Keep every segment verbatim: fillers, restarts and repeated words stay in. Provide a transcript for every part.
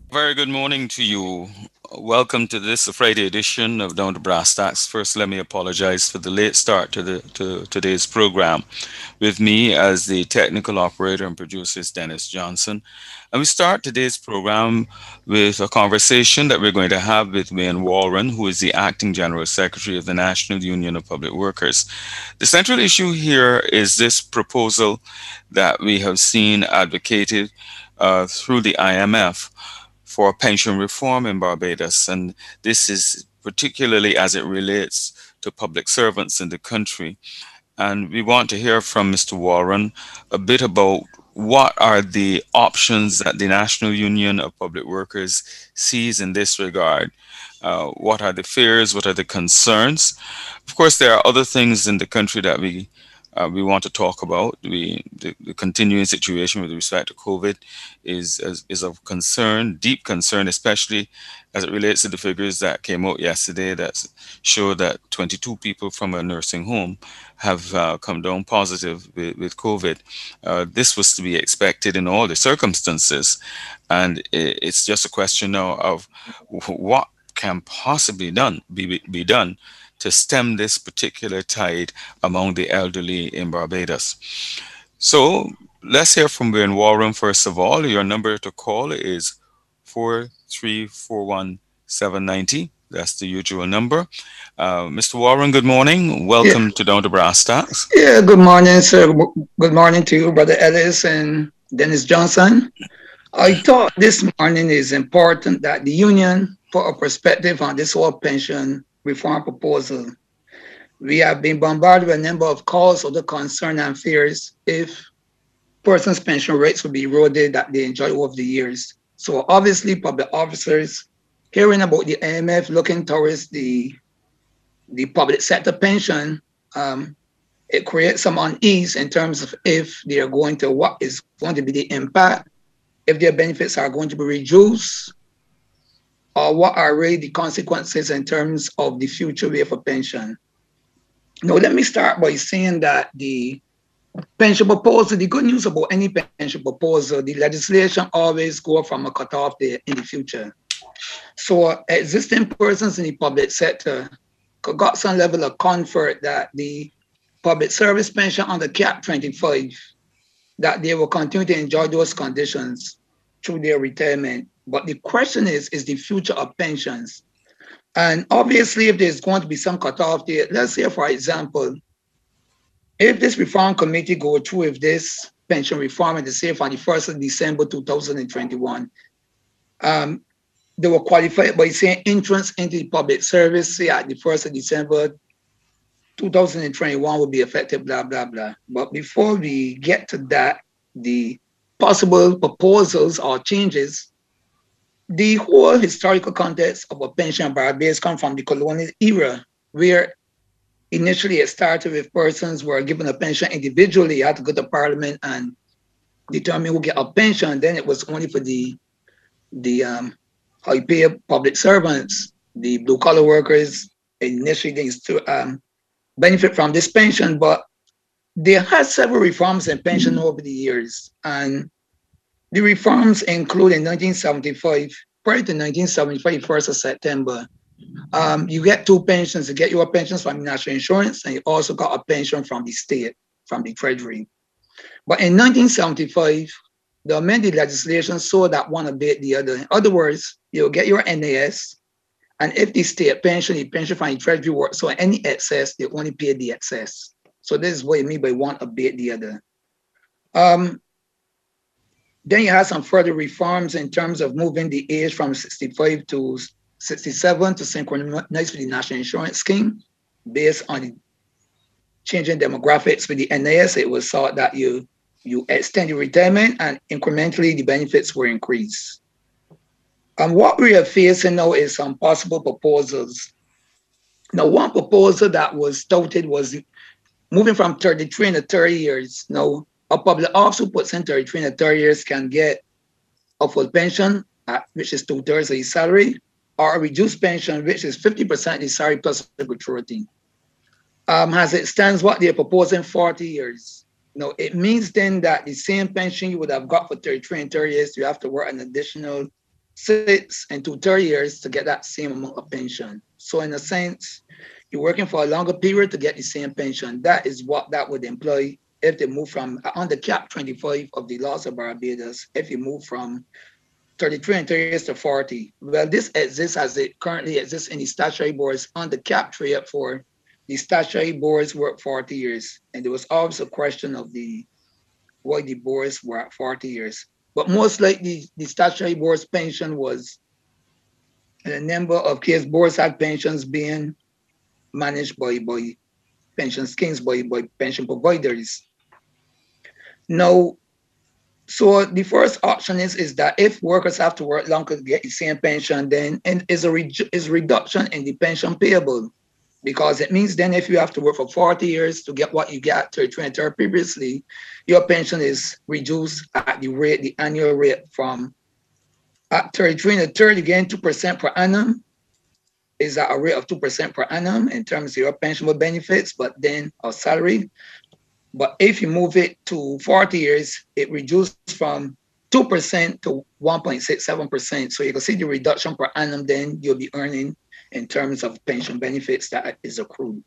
Very good morning to you. Welcome to this Friday edition of Down to Brass Tacks. First, let me apologize for the late start to the to today's program. With me as the technical operator and producer is Dennis Johnson, and we start today's program with a conversation that we're going to have with Wayne Warren, who is the acting general secretary of the National Union of Public Workers. The central issue here is this proposal that we have seen advocated uh, through the I M F for pension reform in Barbados. And this is particularly as it relates to public servants in the country. And we want to hear from Mister Warren a bit about what are the options that the National Union of Public Workers sees in this regard. Uh, what are the fears? What are the concerns? Of course, there are other things in the country that we uh, we want to talk about. We the, the continuing situation with respect to COVID is, is is of concern, deep concern, especially as it relates to the figures that came out yesterday that show that twenty-two people from a nursing home have uh, come down positive with, with COVID. Uh, this was to be expected in all the circumstances, and i- it's just a question now of what can possibly done be, be done to stem this particular tide among the elderly in Barbados. So let's hear from Ben Warren first of all. Your number to call is four three four one seven nine zero. That's the usual number. Uh, Mister Warren, good morning. Yeah, Welcome to Down to Brass Tacks. yeah. Good morning, sir. Good morning to you, Brother Ellis and Dennis Johnson. I thought this morning is important that the union put a perspective on this whole pension reform proposal. We have been bombarded with a number of calls of the concern and fears if persons' pension rates will be eroded that they enjoy over the years. So obviously, public officers hearing about the I M F looking towards the the public sector pension, um, it creates some unease in terms of if they are going to, what is going to be the impact, if their benefits are going to be reduced, or what are really the consequences in terms of the future way for pension. Now, let me start by saying that the pension proposal, the good news about any pension proposal, the legislation always go from a cutoff date in the future. So existing persons in the public sector got some level of comfort that the public service pension under cap twenty-five, that they will continue to enjoy those conditions through their retirement. But the question is, is the future of pensions. And obviously, if there's going to be some cutoff date, let's say, for example, if this reform committee go through with this pension reform and they say on the first of December two thousand twenty-one, um, they were qualified by saying entrance into the public service, say at the first of December two thousand twenty-one will be effective, blah, blah, blah. But before we get to that, the possible proposals or changes, the whole historical context of a pension Barbados come from the colonial era, where initially it started with persons were given a pension individually. You had to go to parliament and determine who get a pension. Then it was only for the the um, how you pay public servants, the blue collar workers. Initially, they used to um, benefit from this pension, but they had several reforms in pension over the years. And the reforms include in nineteen seventy-five, prior to nineteen seventy-five, first of September, um, you get two pensions. You get your pensions from national insurance, and you also got a pension from the state, from the treasury. But in nineteen seventy-five, the amended legislation so that one abate the other. In other words, you'll get your N A S, and if the state pension, the pension from the treasury work, so any excess, they only pay the excess. So this is what you mean by one abate the other. Um, then you have some further reforms in terms of moving the age from sixty-five to sixty-seven to synchronize with the national insurance scheme based on the changing demographics with the N A S. It was thought that you you extend your retirement and incrementally the benefits were increased. And what we are facing now is some possible proposals. Now, one proposal that was touted was moving from thirty-three to thirty years. Now, a public officer who puts in thirty-three to thirty years can get a full pension, at, which is two thirds of his salary, or a reduced pension, which is fifty percent of his salary plus gratuity. Um, as it stands, what they're proposing forty years. Now, it means then that the same pension you would have got for thirty-three and thirty years, you have to work an additional six and to thirty years to get that same amount of pension. So in a sense, you're working for a longer period to get the same pension. That is what that would employ if they move from on the cap twenty-five of the laws of Barbados, if you move from thirty-three and thirty years to forty. Well, this exists as it currently exists in the statutory boards on the cap three up for the statutory boards work forty years. And there was always a question of the why the boards were at forty years. But most likely the statutory board's pension was in a number of cases boards had pensions being managed by, by pension schemes, by, by pension providers. Now, so the first option is, is that if workers have to work longer to get the same pension, then and is a re- is reduction in the pension payable. Because it means then if you have to work for forty years to get what you got thirty-three and thirty previously, your pension is reduced at the rate, the annual rate from at thirty-three and thirty, you gain two percent per annum, is at a rate of two percent per annum in terms of your pensionable benefits, but then our salary. But if you move it to forty years, it reduces from two percent to one point six seven percent. So you can see the reduction per annum then you'll be earning in terms of pension benefits that is accrued.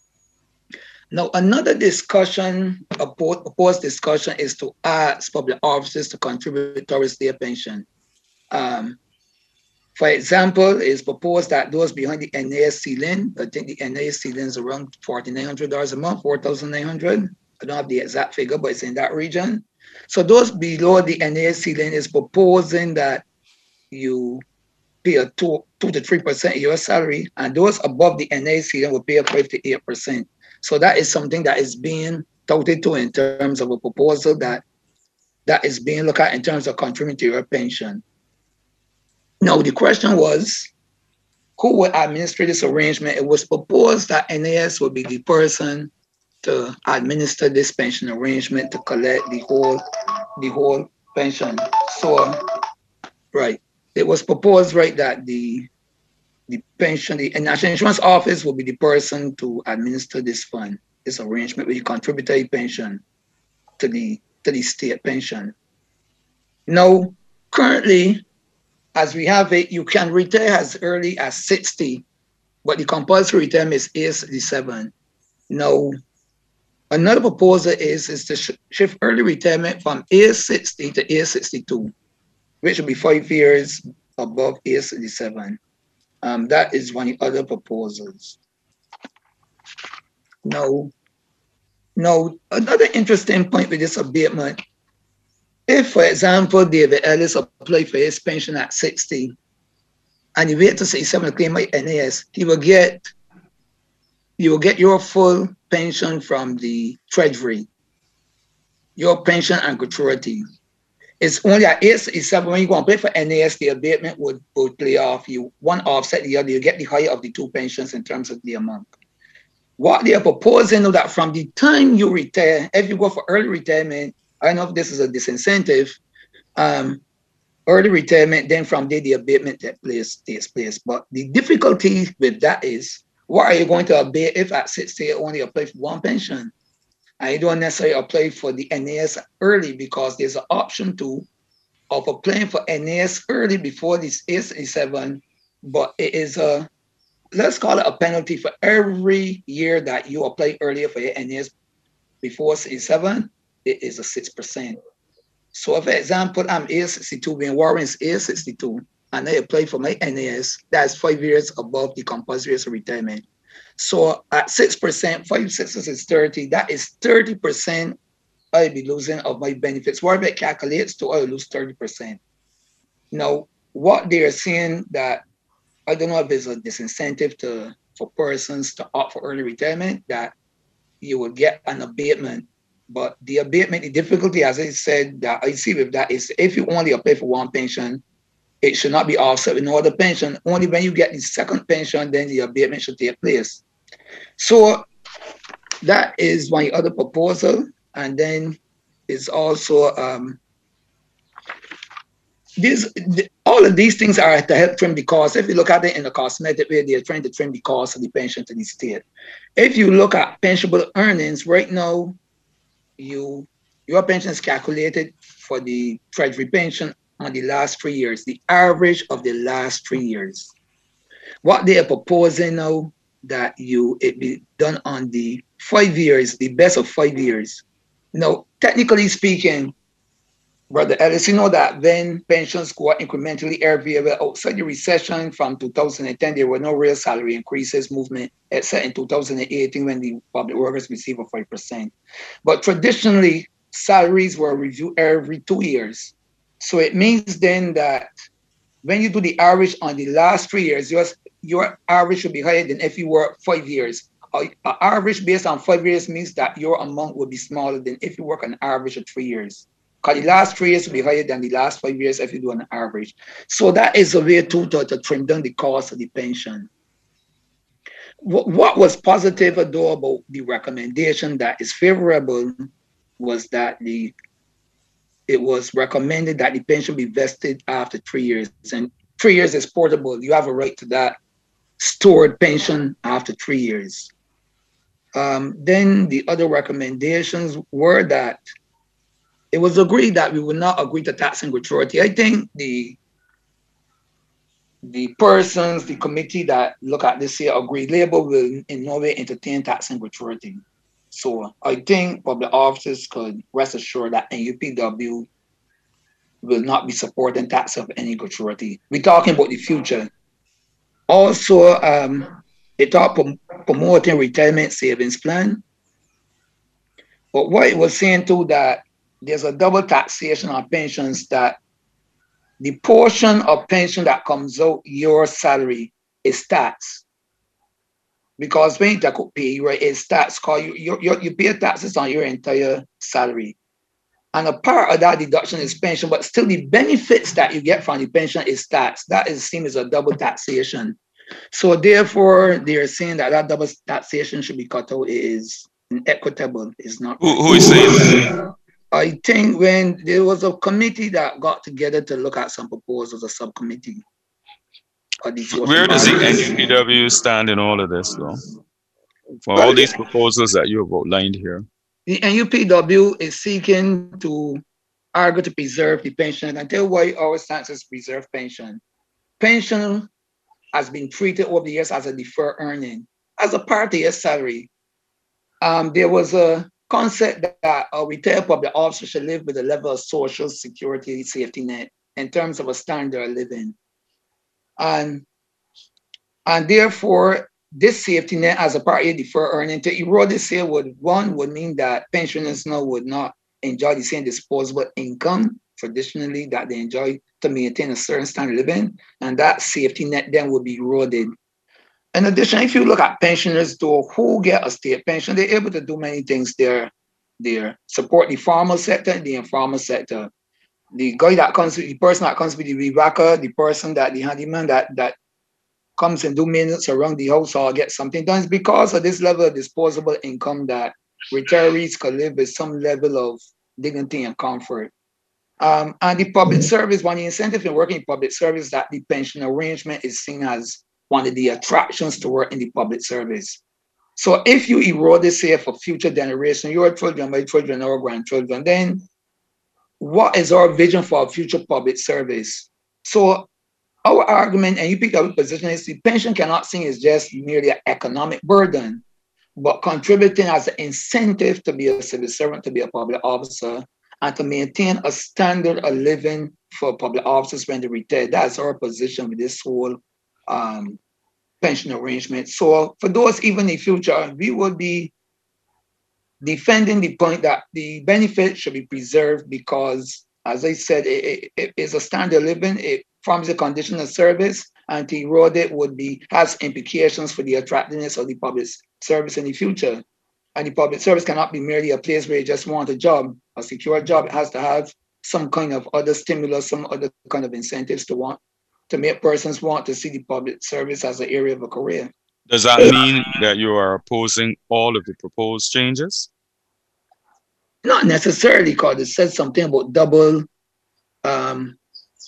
Now, another discussion, a proposed discussion, is to ask public officers to contribute towards their pension. Um, for example, it's proposed that those behind the N A S ceiling, I think the N A S ceiling is around four thousand nine hundred dollars a month, four thousand nine hundred dollars. I don't have the exact figure, but it's in that region. So those below the N A S ceiling is proposing that you pay a two, two to three percent of your salary, and those above the N A S ceiling will pay a five to eight percent. So that is something that is being touted to in terms of a proposal that that is being looked at in terms of contributing to your pension. Now, the question was, who would administer this arrangement? It was proposed that N A S would be the person to administer this pension arrangement to collect the whole the whole pension. So, right, it was proposed, right, that the the pension, the National Insurance Office will be the person to administer this fund, this arrangement where you contribute a pension to the to the state pension. Now, currently, as we have it, you can retire as early as sixty, but the compulsory retirement is age sixty-seven. Now, another proposal is, is to sh- shift early retirement from age sixty to age sixty-two, which will be five years above age sixty-seven. Um, that is one of the other proposals. Now, now, another interesting point with this abatement, if, for example, David Ellis applied for his pension at sixty and he wait to sixty-seven to claim my N A S, he will get you will get your full pension from the Treasury, your pension and gratuity. It's only at age sixty-seven when you go and pay for N A S, the abatement would, would play off. You one offset the other, you get the higher of the two pensions in terms of the amount. What they are proposing is that from the time you retire, if you go for early retirement, I don't know if this is a disincentive, um, early retirement, then from there the abatement takes place, takes place. But the difficulty with that is, what are you going to abate if at sixty you only apply for one pension? And you don't necessarily apply for the N A S early because there's an option to of applying for N A S early before this age sixty-seven, but it is a, let's call it a penalty for every year that you apply earlier for your N A S before sixty-seven, it is a six percent. So, for example, I'm age sixty-two, when Warren's age sixty-two, and I apply for my N A S, that's five years above the compulsory age of retirement. So at six percent, five sixes is thirty, that is thirty percent I'll be losing of my benefits. Whatever it calculates to, I'll lose thirty percent. Now, what they are saying that, I don't know if there's a disincentive to for persons to opt for early retirement, that you will get an abatement. But the abatement, the difficulty, as I said, that I see with that is if you only apply for one pension, it should not be offset with no other pension. Only when you get the second pension, then the abatement should take place. So that is one other proposal. And then it's also, um, these, the, all of these things are to help trim the cost. If you look at it in a cosmetic way, they're trying to trim the cost of the pension to the state. If you look at pensionable earnings, right now, you your pension is calculated for the Treasury pension on the last three years, the average of the last three years. What they are proposing now that you it be done on the five years, the best of five years. Now, technically speaking, Brother Ellis, you know that when pensions go up incrementally every year, outside the recession from two thousand ten, there were no real salary increases movement, except in two thousand eighteen when the public workers received a five percent. But traditionally, salaries were reviewed every two years. So it means then that when you do the average on the last three years, your, your average should be higher than if you work five years. An average based on five years means that your amount will be smaller than if you work an average of three years. Because the last three years will be higher than the last five years if you do an average. So that is a way to, to, to trim down the cost of the pension. What, what was positive though about the recommendation that is favorable was that the it was recommended that the pension be vested after three years. And three years is portable. You have a right to that stored pension after three years. Um, then the other recommendations were that it was agreed that we would not agree to taxing gratuity. I think the the persons, the committee that look at this here agreed Labour will in no way entertain taxing gratuity. So I think public officers could rest assured that N U P W will not be supporting tax of any gratuity. We're talking about the future. Also, um, they talk prom promoting retirement savings plan. But what it was saying too that there's a double taxation on pensions, that the portion of pension that comes out your salary is taxed. Because when you take out pay, right, it's taxed because you, you, you, you pay taxes on your entire salary. And a part of that deduction is pension, but still the benefits that you get from the pension is taxed. That is seen as a double taxation. So therefore, they're saying that that double taxation should be cut out. It is inequitable. It's not. Who, who is saying that? I think when there was a committee that got together to look at some proposals, a subcommittee. Where does the N U P W stand in all of this, though? For all these proposals that you have outlined here. The N U P W is seeking to argue to preserve the pension. And I tell you why our stance is preserve pension. Pension has been treated over the years as a deferred earning, as a part of your salary. Um, there was a concept that a retired public officer should live with a level of social security safety net in terms of a standard of living. And, and therefore, this safety net as a part of your deferred earning, to erode this here would, one, would mean that pensioners now would not enjoy the same disposable income traditionally that they enjoy to maintain a certain standard of living, and that safety net then would be eroded. In addition, if you look at pensioners though, who get a state pension, they're able to do many things there. They support the formal sector and the informal sector. The guy that comes, the person that comes with the rebacker, the person that the handyman that that comes and do maintenance around the house or get something done, is because of this level of disposable income that retirees can live with some level of dignity and comfort. Um, and the public service, one of the incentives in working in public service, that the pension arrangement is seen as one of the attractions to work in the public service. So if you erode this here for future generations, your children, my children, our grandchildren, then what is our vision for our future public service? So our argument and U P W position is the pension cannot seen as just merely an economic burden, but contributing as an incentive to be a civil servant, to be a public officer, and to maintain a standard of living for public officers when they retire. That's our position with this whole um, pension arrangement. So for those, even in future, we will be defending the point that the benefit should be preserved because, as I said, it, it, it is a standard of living. It forms a condition of service, and to erode it would be has implications for the attractiveness of the public service in the future. And the public service cannot be merely a place where you just want a job, a secure job. It has to have some kind of other stimulus, some other kind of incentives to want to make persons want to see the public service as an area of a career. Does that mean that you are opposing all of the proposed changes? Not necessarily, because it says something about double um,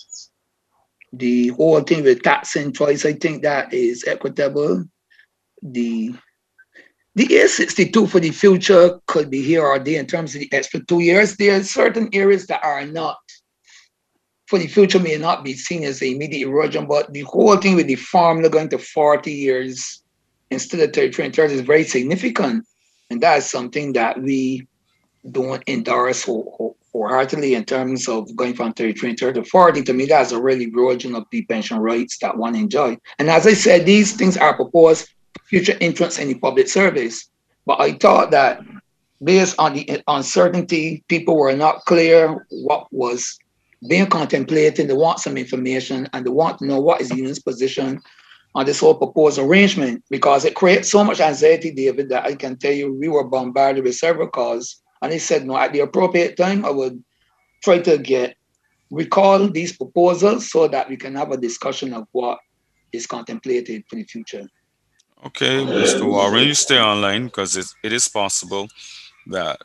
the whole thing with taxing twice. I think that is equitable. The The A sixty-two for the future could be here or there in terms of the extra two years. There are certain areas that are not for the future may not be seen as an immediate erosion, but the whole thing with the formula going to forty years instead of thirty-three and thirty is very significant. And that is something that we don't endorse wholeheartedly in terms of going from thirty-three and thirty to forty. To me, that's a really erosion of the pension rights that one enjoy. And as I said, these things are proposed for future entrance in the public service. But I thought that based on the uncertainty, people were not clear what was being contemplated. They want some information and they want to know what is the union's position on this whole proposed arrangement, because it creates so much anxiety, David, that I can tell you we were bombarded with several calls. And he said, no, at the appropriate time, I would try to get recall these proposals so that we can have a discussion of what is contemplated for the future. Okay, mister Warren, you stay online because it, it is possible that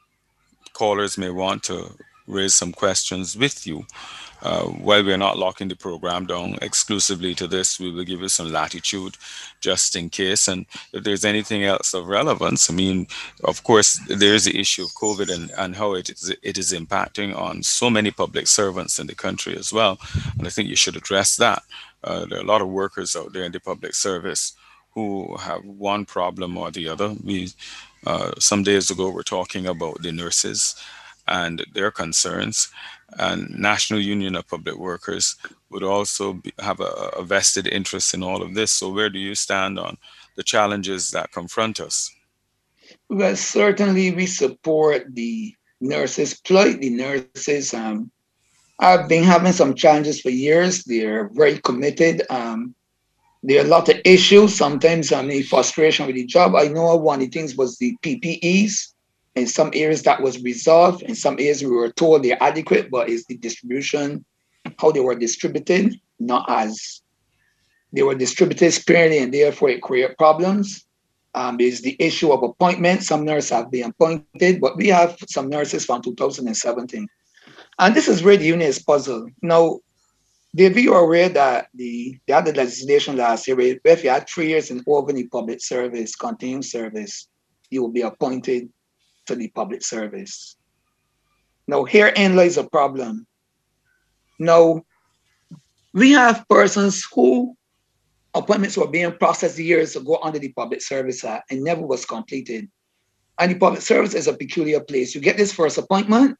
callers may want to raise some questions with you. Uh, while we're not locking the program down exclusively to this, we will give you some latitude just in case. And if there's anything else of relevance, I mean, of course, there is the issue of COVID and, and how it is, it is impacting on so many public servants in the country as well. And I think you should address that. Uh, there are a lot of workers out there in the public service who have one problem or the other. We, uh, some days ago, were talking about the nurses and their concerns, and National Union of Public Workers would also be, have a, a vested interest in all of this. So where do you stand on the challenges that confront us? Well, certainly we support the nurses, plight the nurses. Um, I've been having some challenges for years. They're very committed. Um, there are a lot of issues. Sometimes I mean frustration with the job. I know one of the things was the P P Es. In some areas that was resolved. In some areas we were told they're adequate, but it's the distribution, how they were distributed, not as they were distributed sparingly, and therefore it created problems. Um, there's the issue of appointment. Some nurses have been appointed, but we have some nurses from two thousand seventeen. And this is where the union is puzzled. Now, David, you are aware that the, they had the legislation last year where if you had three years in over the public service, continuing service, you will be appointed to the public service. Now, herein lies a problem. Now, we have persons who appointments were being processed years ago under the Public Service Act and never was completed. And the public service is a peculiar place. You get this first appointment,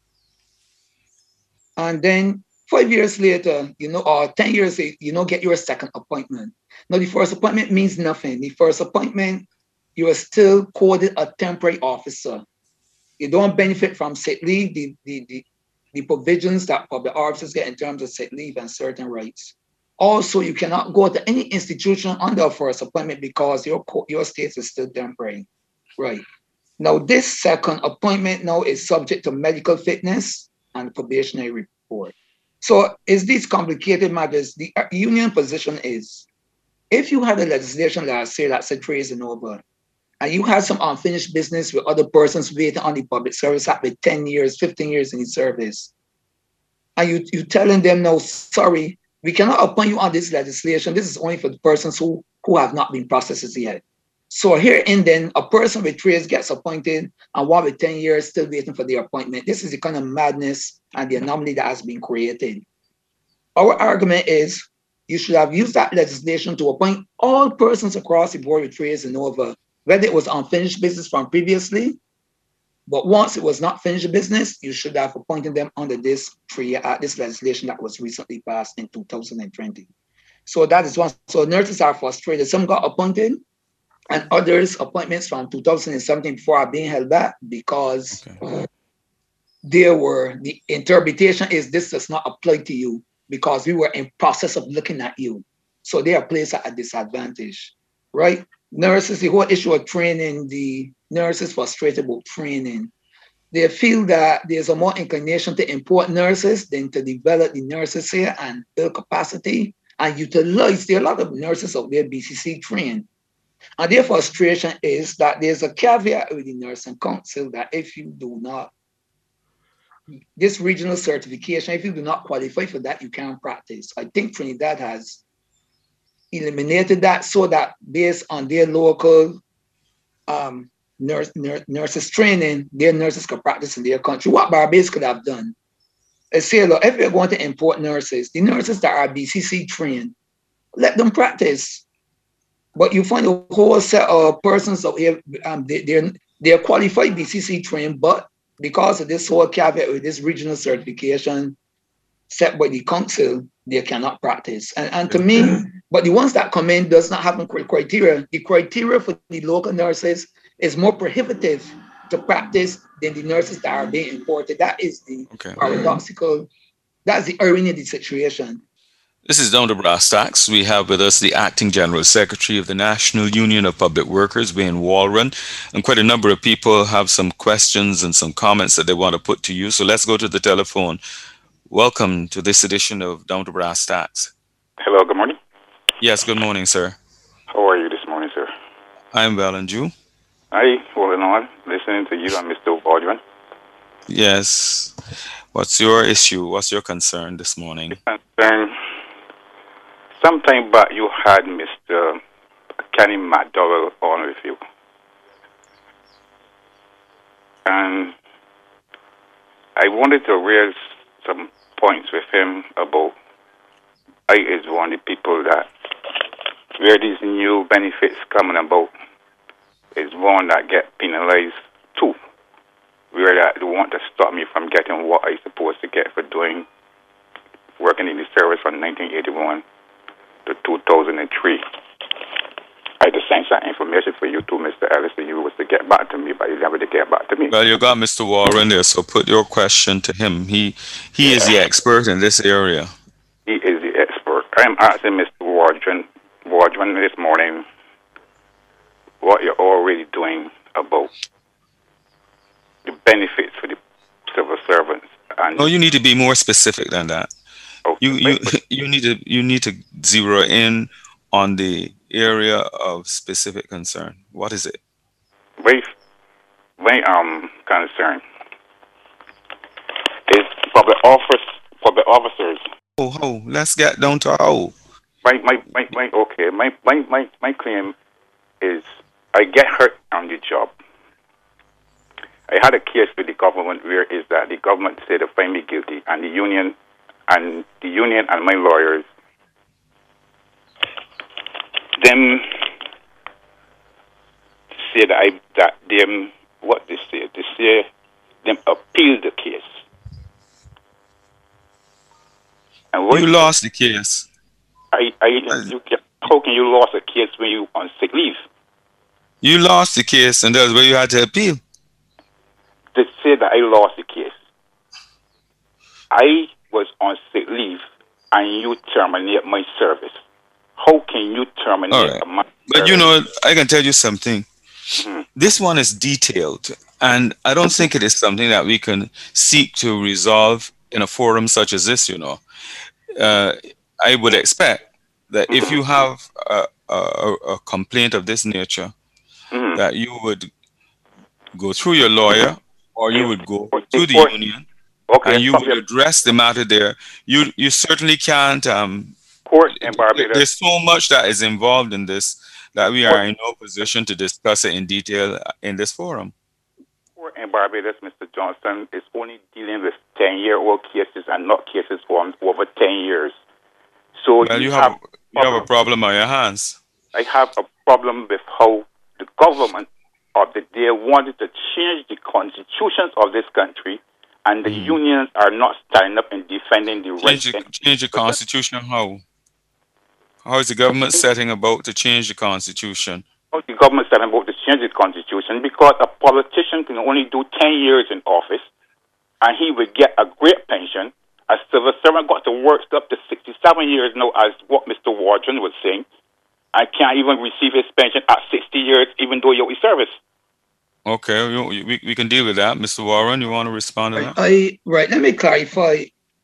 and then five years later, you know, or ten years later, you know, get your second appointment. Now, the first appointment means nothing. The first appointment, you are still coded a temporary officer. You don't benefit from sick leave, the, the, the, the provisions that public officers get in terms of sick leave and certain rights. Also, you cannot go to any institution under a first appointment because your, your status is still temporary. Right. Now, this second appointment now is subject to medical fitness and probationary report. So is these complicated matters? The union position is, if you had a legislation last year that said three and over, and you had some unfinished business with other persons waiting on the Public Service Act with ten years, fifteen years in the service, and you, you're telling them, no, sorry, we cannot appoint you on this legislation. This is only for the persons who, who have not been processed yet. So here and then, a person with three years gets appointed and one with ten years still waiting for their appointment. This is the kind of madness and the anomaly that has been created. Our argument is you should have used that legislation to appoint all persons across the board with three years and over, whether it was unfinished business from previously, but once it was not finished business, you should have appointed them under this three uh, this legislation that was recently passed in two thousand twenty. So that is one. So nurses are frustrated. Some got appointed, and others appointments from two thousand seventeen before are being held back because okay. there were the interpretation is this does not apply to you because we were in process of looking at you. So they are placed at a disadvantage, right? Nurses, the whole issue of training, the nurses frustrated about training. They feel that there's a more inclination to import nurses than to develop the nurses here and build capacity and utilize. There are a lot of nurses out there B C C trained. And their frustration is that there's a caveat with the nursing council that if you do not, this regional certification, if you do not qualify for that, you can't practice. I think Trinidad has eliminated that so that based on their local um, nurse, nurse, nurses training, their nurses can practice in their country. What Barbados could have done I say, look, if you're going to import nurses, the nurses that are B C C trained, let them practice. But you find a whole set of persons out here, um, they, they're, they're qualified B C C trained, but because of this whole caveat with this regional certification set by the council, they cannot practice. And, and to me, but the ones that come in does not have a criteria. The criteria for the local nurses is more prohibitive to practice than the nurses that are being imported. That is the okay. paradoxical, that's the irony of the situation. This is Down to Brass Tacks. We have with us the Acting General Secretary of the National Union of Public Workers, Wayne Walron, and quite a number of people have some questions and some comments that they want to put to you. So let's go to the telephone. Welcome to this edition of Down to Brass Tacks. Hello, good morning. Yes, good morning, sir. How are you this morning, sir? I'm well, and you? Hi, holding on, listening to you and Mister Walron. Yes. What's your issue? What's your concern this morning? Concern. Sometime back, you had Mister Kenny McDowell on with you. And I wanted to raise some points with him about I is one of the people that where these new benefits coming about is one that get penalized too. Where that they want to stop me from getting what I supposed to get for doing working in the service from nineteen eighty-one to two thousand three. I just sent some information for you too, Mister Ellis, and you was to get back to me, but you never did get back to me. Well, you got Mister Warren there, so put your question to him. He he yeah. is the expert in this area. He is the expert. I'm asking Mister Warren, Warren this morning what you're already doing about the benefits for the civil servants. And no, you need to be more specific than that. Okay. You you you need to you need to zero in on the area of specific concern. What is it? Very, very um concern is public office public officers. Oh, oh, let's get down to how. My my my, my okay. My, my my my claim is I get hurt on the job. I had a case with the government where is that the government said to find me guilty, and the union and the union and my lawyers them say that I that them what they say they say them appeal the case. And you lost the case. I I you can, how can you lose a case when you on sick leave? You lost the case, and that's where you had to appeal. They say that I lost the case. I was on sick leave, and you terminate my service. How can you terminate right. my But service? you know, I can tell you something. Mm-hmm. This one is detailed, and I don't think it is something that we can seek to resolve in a forum such as this, you know. Uh, I would expect that if you have a, a, a complaint of this nature, mm-hmm. that you would go through your lawyer, or you would go to the union, okay, and you would address the matter there. You you certainly can't. Um, court in Barbados. There's so much that is involved in this that we are in no position to discuss it in detail in this forum. Court in Barbados, Mister Johnson, is only dealing with ten-year-old cases and not cases from over ten years. So well, you, you have, have you have a problem on your hands. I have a problem with how the government of the day wanted to change the constitutions of this country, and the mm. unions are not standing up and defending the change rights. The, change the constitution how? How is the government setting about to change the constitution? How is the government setting about to change the constitution? Because a politician can only do ten years in office, and he would get a great pension. A civil servant got to work up to sixty-seven years now, as what Mister Warren was saying. I can't even receive his pension at sixty years, even though you're in service. Okay, we, we, we can deal with that. Mister Warren, you want to respond to right, that? I, right, let me clarify.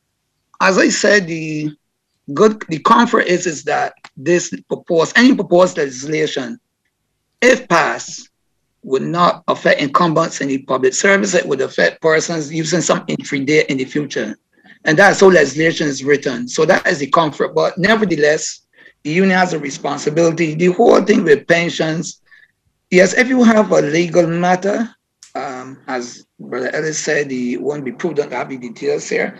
As I said, the good, the comfort is, is that this proposed, any proposed legislation, if passed, would not affect incumbents in the public service. It would affect persons using some entry date in the future. And that's how legislation is written. So that is the comfort. But nevertheless, the union has a responsibility. The whole thing with pensions, yes, if you have a legal matter, um, as Brother Ellis said, he won't be prudent to have the details here.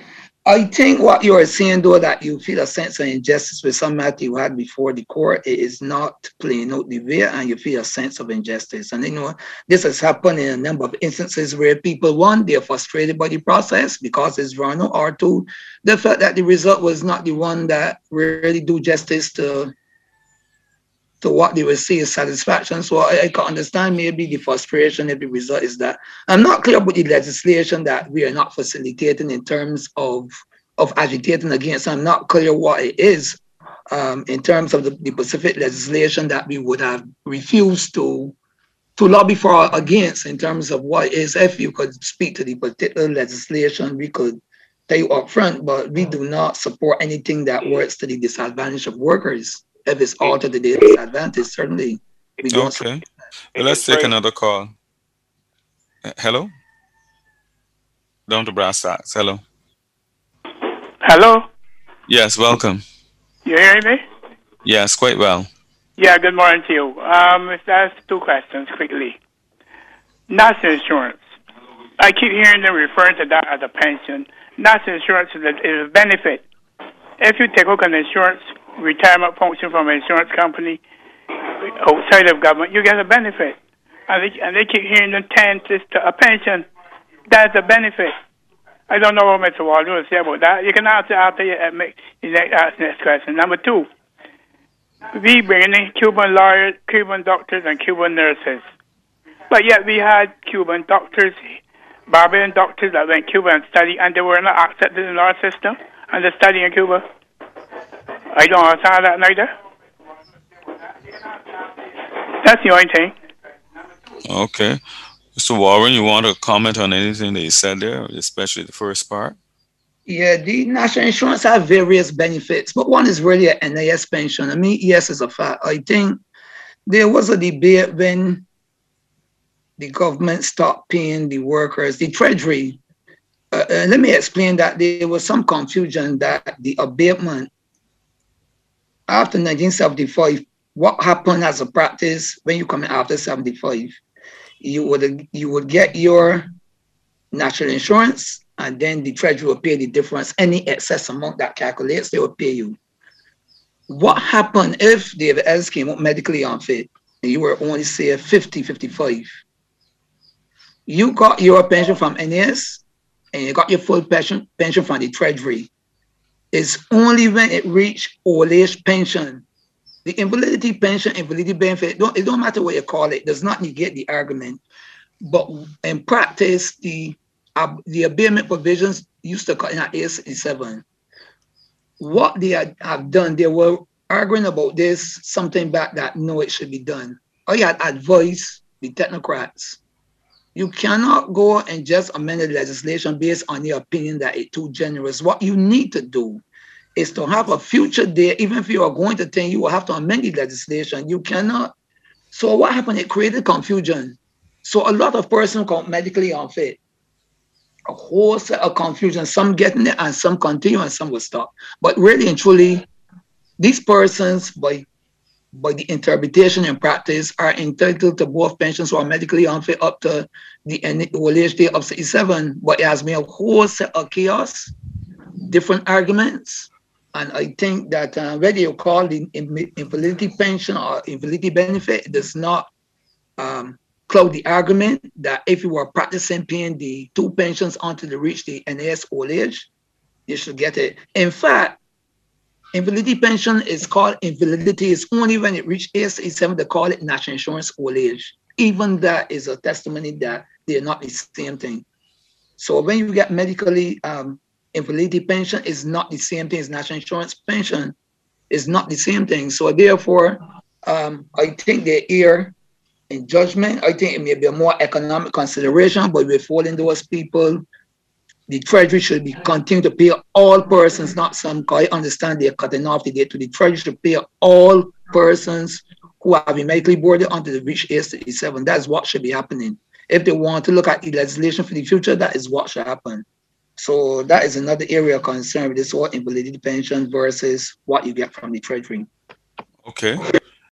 I think what you are saying, though, that you feel a sense of injustice with some matter you had before the court, it is not playing out the way, and you feel a sense of injustice. And you know, this has happened in a number of instances where people, one, they're frustrated by the process because it's wrong, or two, the fact that the result was not the one that really do justice to to what they will see as satisfaction. So I, I can understand maybe the frustration if the result is that. I'm not clear about the legislation that we are not facilitating in terms of of agitating against. I'm not clear what it is um, in terms of the, the specific legislation that we would have refused to to lobby for or against in terms of what it is. If you could speak to the particular legislation, we could tell you up front, but we do not support anything that works to the disadvantage of workers. If it's all to the disadvantage, certainly we don't. Okay. Well, let's take another call. Uh, Hello? Down to brass tacks. Hello. Hello? Yes, welcome. You hear me? Yes, quite well. Yeah, good morning to you. Um, let's ask two questions quickly. National insurance. I keep hearing them referring to that as a pension. National insurance is a, is a benefit. If you take a look at insurance, retirement function from an insurance company outside of government, you get a benefit. And they, and they keep hearing the ten to a pension. That's a benefit. I don't know what Mister Waldo will say about that. You can answer after you uh, make, you next, ask the next question. Number two, we bring in Cuban lawyers, Cuban doctors, and Cuban nurses. But yet we had Cuban doctors, Barbarian doctors that went to Cuba and studied, and they were not accepted in our system, and they study in Cuba. I don't understand that neither. That's the only thing. Okay. Mister Warren, you want to comment on anything that you said there, especially the first part? Yeah, the national insurance have various benefits, but one is really an N A S pension. I mean, yes, it's a fact. I think there was a debate when the government stopped paying the workers, the treasury. Uh, uh, let me explain that there was some confusion that the abatement after nineteen seventy-five, what happened as a practice when you come in after seventy-five, you would you would get your national insurance, and then the treasury will pay the difference. Any excess amount that calculates, they will pay you. What happened if David Ellis came up medically unfit and you were only, say, fifty, fifty-five? You got your pension from N A S and you got your full pension, pension from the treasury. It's only when it reached old age pension. The invalidity pension, invalidity benefit, don't, it don't matter what you call it, does not negate the argument. But in practice, the uh, the abatement provisions used to cut in at age sixty-seven. What they had, have done, they were arguing about this something back that no, it should be done. I had advised the technocrats, you cannot go and just amend the legislation based on the opinion that it's too generous. What you need to do is to have a future day, even if you are going to think you will have to amend the legislation, you cannot. So what happened? It created confusion. So a lot of persons come medically unfit. A whole set of confusion, some getting it and some continue and some will stop. But really and truly, these persons, by by the interpretation and practice, are entitled to both pensions who are medically unfit up to the old age day of sixty-seven. But it has made a whole set of chaos, different arguments. And I think that uh, whether you call the invalidity pension or invalidity benefit, it does not um, cloud the argument that if you were practicing paying the two pensions until they reach the N A S old age, you should get it. In fact, invalidity pension is called invalidity. It's only when it reaches age sixty-seven they call it national insurance old age. Even that is a testimony that they're not the same thing. So when you get medically um, invalidity pension is not the same thing as national insurance pension. It's not the same thing. So therefore, um, I think they're here in judgment. I think it may be a more economic consideration, but we're following those people. The treasury should be continue to pay all persons, not some. I understand they're cutting off the date to the treasury should pay all persons who have been medically boarded until they reach age sixty-seven. That's what should be happening. If they want to look at the legislation for the future, that is what should happen. So that is another area of concern with this whole invalidity pension versus what you get from the treasury. Okay.